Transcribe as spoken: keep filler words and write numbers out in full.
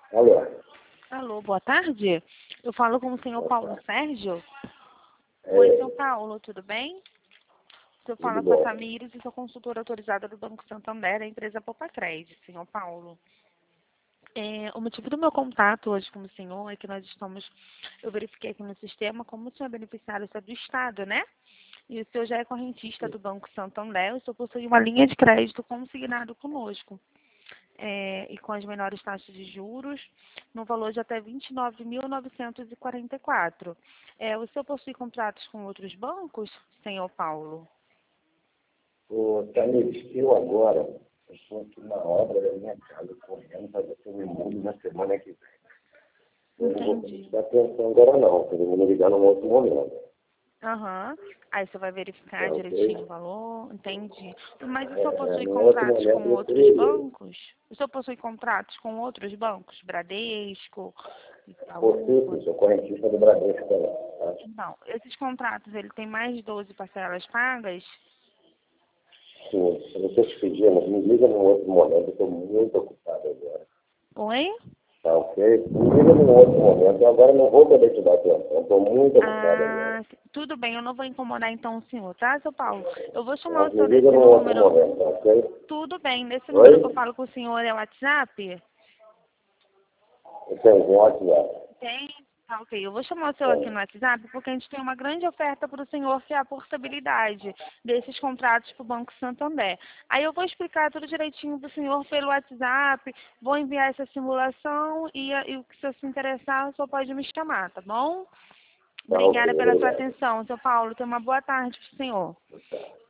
Alô? Alô, boa tarde. Eu falo com o senhor Boa Paulo tarde. Sérgio. É, Oi, senhor Paulo, tudo bem? O senhor tudo fala com a bom. Tamires e sou consultora autorizada do Banco Santander, da empresa Popacred, senhor Paulo. É, o motivo do meu contato hoje com o senhor é que nós estamos, eu verifiquei aqui no sistema como o senhor é beneficiário é do Estado, né? E o senhor já é correntista do Banco Santander, o senhor possui uma linha de crédito consignado conosco. É, e com as menores taxas de juros, no valor de até vinte e nove mil novecentos e quarenta e quatro. É, o senhor possui contratos com outros bancos, senhor Paulo? Ô, Tamires, eu agora estou aqui na obra da minha casa, correndo para ver se eu me mudo na semana que vem. Eu não vou poder Entendi. te dar atenção agora não, eu vou me ligar num outro momento. Aham. Aí você vai verificar Tá direitinho o ok? valor, entendi. Mas o senhor É, possui num outro contratos momento com você outros me liga. bancos? O senhor possui contratos com outros bancos? Bradesco, Itaú? Você, que sou correntista do Bradesco também, tá? Não, esses contratos, ele tem mais de doze parcelas pagas? Sim, se você te pedir, mas me liga num outro momento, eu estou muito ocupado agora. Oi? Tá ok? Me liga num outro momento, eu agora não vou poder te dar atenção, estou muito ocupado agora. Ah, tudo bem, eu não vou incomodar então o senhor, tá, seu Paulo? Eu vou chamar Mas o me senhor liga nesse num outro número. momento, tá ok? Tudo bem, nesse número que eu Oi? falo com o senhor é o WhatsApp? Eu tenho um WhatsApp. Tem? Tá, ok. Eu vou chamar o senhor aqui Tem. no WhatsApp porque a gente tem uma grande oferta para o senhor, que é a portabilidade desses contratos para o Banco Santander. Aí eu vou explicar tudo direitinho para o senhor pelo WhatsApp, vou enviar essa simulação e, e o que se se interessar, o senhor pode me chamar, tá bom? Tá ok, Obrigada pela sua obrigado. atenção, seu Paulo. Tenha uma boa tarde para o senhor. Tá.